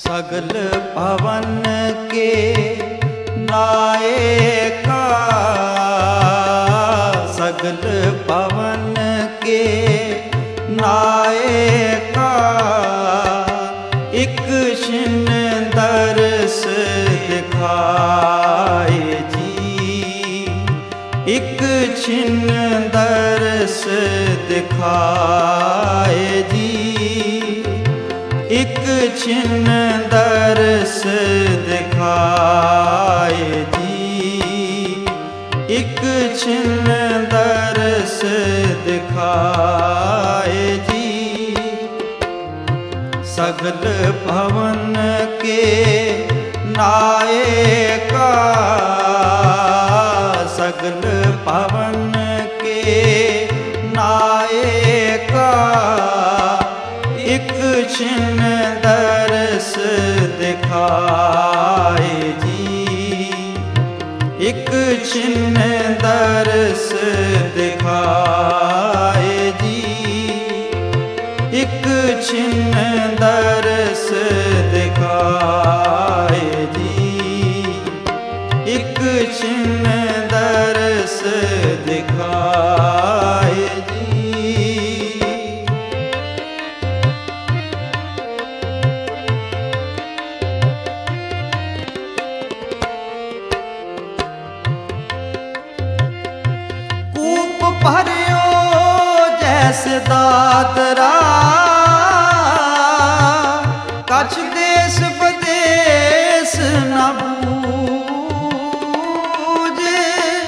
सगल पवन के नायका, सगल पवन के नायका, एक छिन दरस दिखाए जी, एक छिन दरस दिखाए जी, एक छिन दरस दिखाए जी, एक छिन दरस दिखाए जी। सगल पवन के नायका, सगल पवन के नायका, एक छिन दरस दिखाए जी, एक छिन दरस दिखाए जी, एक छिन दरस दिखाए जी, एक छिन दरस दिखाए जी। भरियो जैसे दादरा, कछ देश विदेश न बूझे,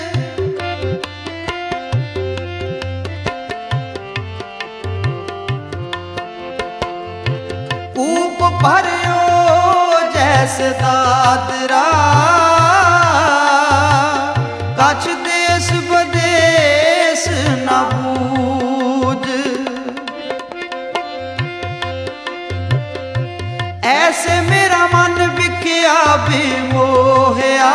कूप भरियो जैसे दादरा, कछ देश विदेश न बूझ, ऐसे मेरा मन बिखया बेमोहया,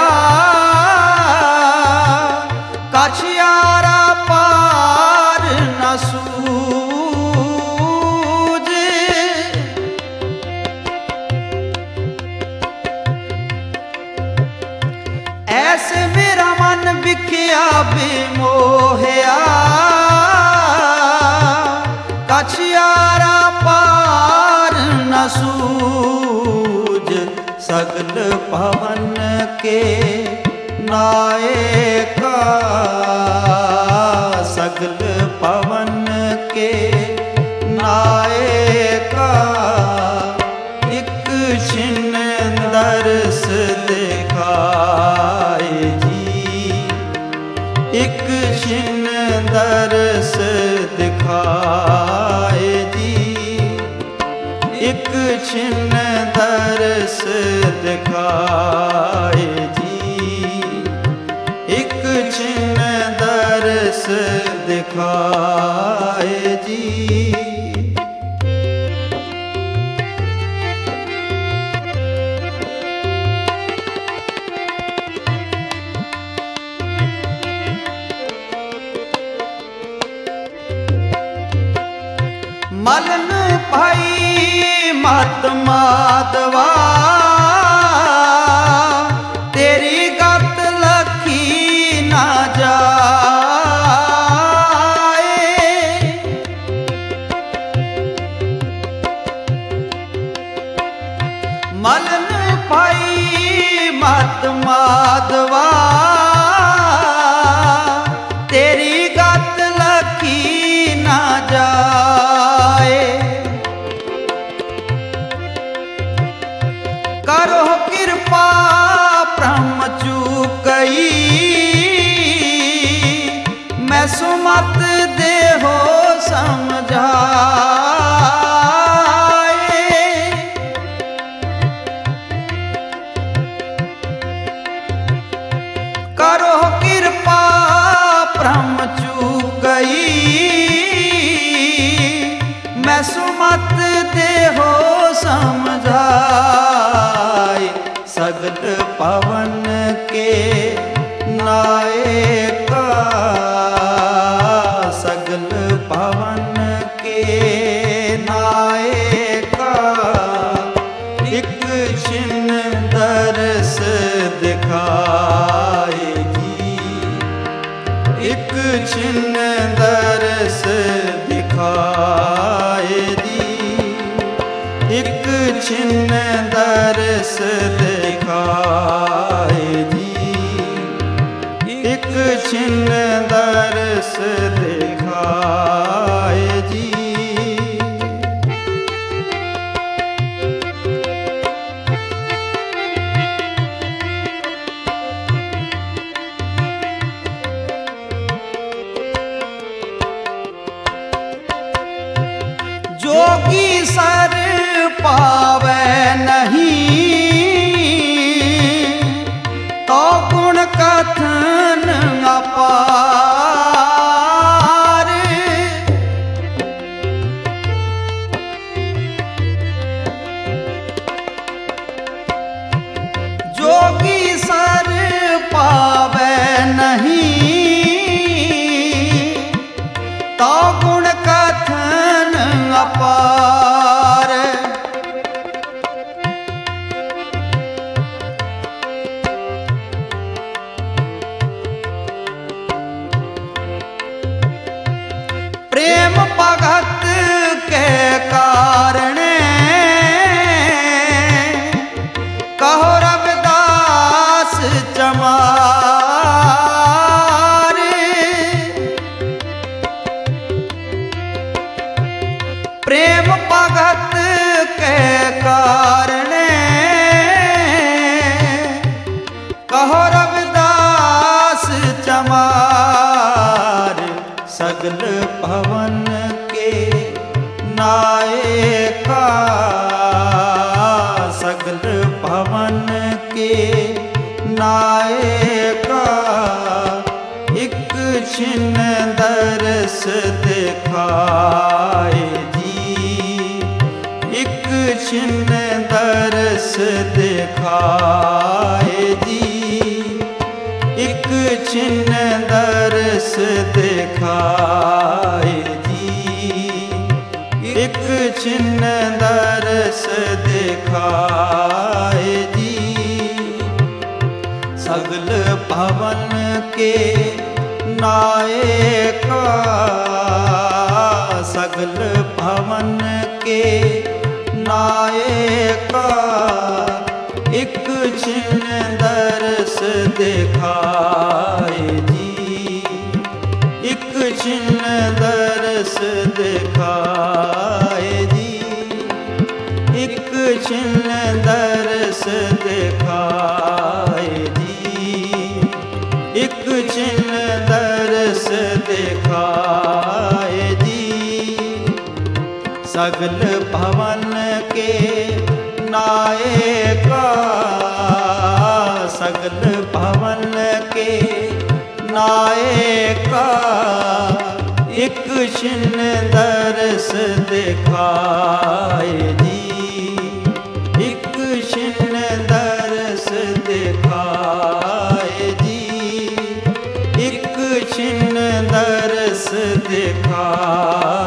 कछ यारा पार न सूझ, ऐसे मेरा मन बिखया बेमोहया, कछ यारा पार न सूझ। सगल पवन के नायका, सगल पवन के नायका, एक छिन दरस दिखाए जी, एक छिन दरस दिखाए जी, एक छिन दरस दिखाए जी, एक छिन दरस दिखाए जी। मलन भाई मत माधवा, तेरी गत लखी ना जाए, मलन भाई मत माधवा, तेरी गत लखी ना जाए, करो कृपा ब्रह्म चूकई, मैं सुमत देहो समझाए, करो कृपा ब्रह्म चूकई, मैं सुमत देहो समझाए। सगल पवन के नायका, सगल पवन के नायका, एक जोगी सर पावे नहीं, तो गुण कथन अपार। जोगी सर पावे नहीं, तो गुण कथन अपार। प्रेम भगत के कारणे, कहो रविदास चमार। प्रेम भगत के कारणे, कहो रविदास चमार। सगल भवन के नायका, सगल भवन के नायका, एक छिन दरस दिखाए जी, एक छिन दरस दिखाए जी, एक छिन दरस दिखाए जी, एक छिन दरस दिखाए जी। सगल भवन के नायका, सगल भवन के नायका, एक छिन दरस दिखाए जी, एक छिन दरस दिखाए जी, एक छिन दरस दिखाए जी, एक छिन दरस दिखाए जी। सगल भवन के नायका, सगल भवन के नायका, एक छिन दरस दिखाए जी, एक छिन दरस दिखाए जी, एक छिन दरस दिखाए।